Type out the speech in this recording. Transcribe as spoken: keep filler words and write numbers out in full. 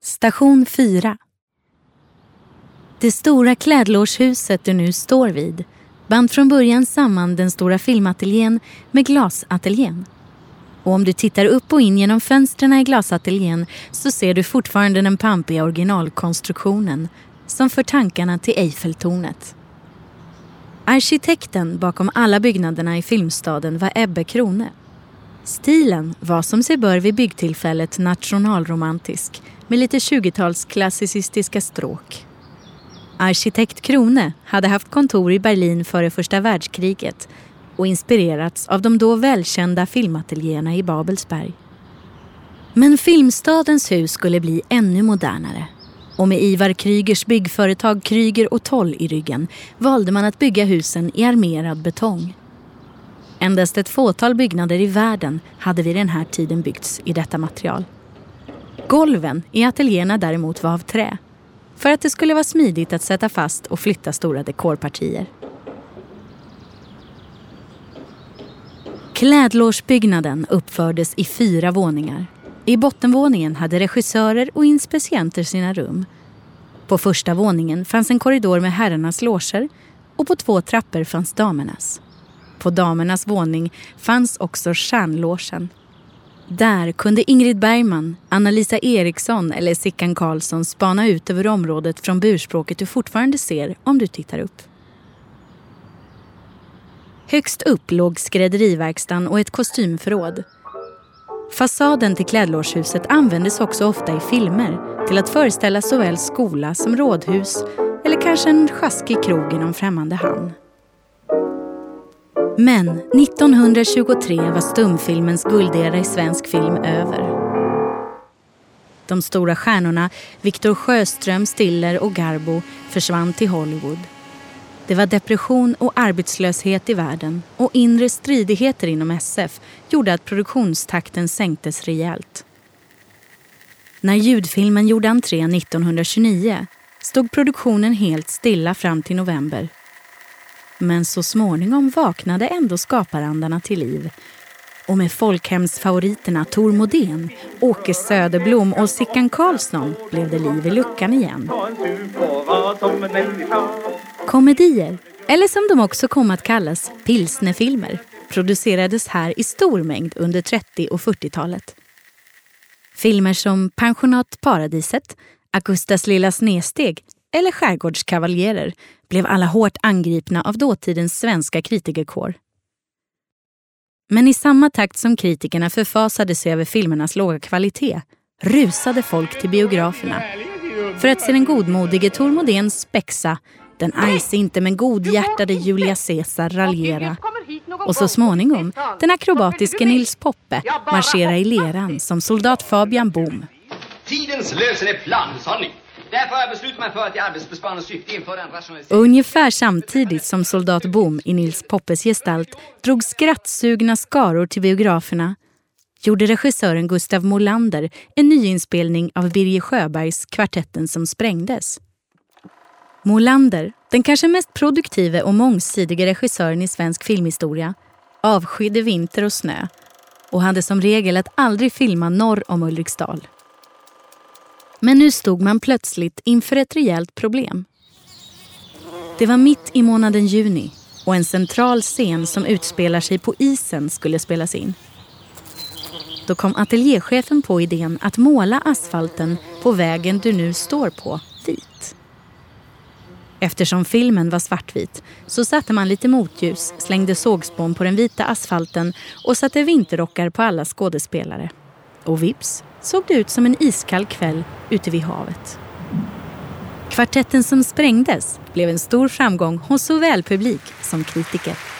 Station fyra. Det stora klädlåshuset du nu står vid band från början samman den stora filmateljén med glasateljén. Och om du tittar upp och in genom fönstren i glasateljén så ser du fortfarande den pampiga originalkonstruktionen som för tankarna till Eiffeltornet. Arkitekten bakom alla byggnaderna i filmstaden var Ebbe Krone. Stilen var som sig bör vid byggtillfället nationalromantisk med lite tjugotals klassicistiska stråk. Arkitekt Krone hade haft kontor i Berlin före första världskriget och inspirerats av de då välkända filmateljéerna i Babelsberg. Men filmstadens hus skulle bli ännu modernare. Och med Ivar Krygers byggföretag Kryger och Toll i ryggen valde man att bygga husen i armerad betong. Endast ett fåtal byggnader i världen hade vid den här tiden byggts i detta material. Golven i ateljéerna däremot var av trä, för att det skulle vara smidigt att sätta fast och flytta stora dekorpartier. Klädlåsbyggnaden uppfördes i fyra våningar. I bottenvåningen hade regissörer och inspicienter sina rum. På första våningen fanns en korridor med herrarnas loger och på två trappor fanns damernas. På damernas våning fanns också stjärnlogen. Där kunde Ingrid Bergman, Anna-Lisa Eriksson eller Sickan Karlsson spana ut över området från burspråket du fortfarande ser om du tittar upp. Högst upp låg skrädderiverkstan och ett kostymförråd. Fasaden till klädlåshuset användes också ofta i filmer till att föreställa såväl skola som rådhus eller kanske en sjaskig krog i någon främmande hamn. Men nittonhundratjugotre var stumfilmens guldera i svensk film över. De stora stjärnorna Victor Sjöström, Stiller och Garbo försvann till Hollywood. Det var depression och arbetslöshet i världen och inre stridigheter inom S F gjorde att produktionstakten sänktes rejält. När ljudfilmen gjorde entré nittonhundratjugonio stod produktionen helt stilla fram till november. Men så småningom vaknade ändå skaparandarna till liv. Och med folkhemsfavoriterna Tor Modén, Åke Söderblom och Sickan Karlsson blev det liv i luckan igen. Komedier, eller som de också kom att kallas, pilsnerfilmer, producerades här i stor mängd under trettio- och fyrtiotalet. Filmer som Pensionat Paradiset, Augustas lilla snedsteg eller Skärgårdskavaljerer blev alla hårt angripna av dåtidens svenska kritikerkår. Men i samma takt som kritikerna förfasade sig över filmernas låga kvalitet rusade folk till biograferna för att se den godmodige Tor Modéns spexa, den ajse inte men godhjärtade Julia Caesar raljera och så småningom den akrobatiske Nils Poppe marschera i leran som soldat Fabian Boom. Tidens lösen är plan, sa ni. Därför har jag beslutat mig för att i arbetsbesparande syfte införa en rationalisering. Ungefär samtidigt som soldat Boom i Nils Poppes gestalt drog skrattsugna skaror till biograferna gjorde regissören Gustav Molander en nyinspelning av Birger Sjöbergs Kvartetten som sprängdes. Molander, den kanske mest produktive och mångsidiga regissören i svensk filmhistoria, avskydde vinter och snö och hade som regel att aldrig filma norr om Ulriksdal. Men nu stod man plötsligt inför ett rejält problem. Det var mitt i månaden juni och en central scen som utspelar sig på isen skulle spelas in. Då kom ateljéchefen på idén att måla asfalten på vägen du nu står på vit. Eftersom filmen var svartvit så satte man lite motljus, slängde sågspån på den vita asfalten och satte vinterrockar på alla skådespelare. Och vips såg det ut som en iskall kväll ute vid havet. Kvartetten som sprängdes blev en stor framgång hos såväl publik som kritiker.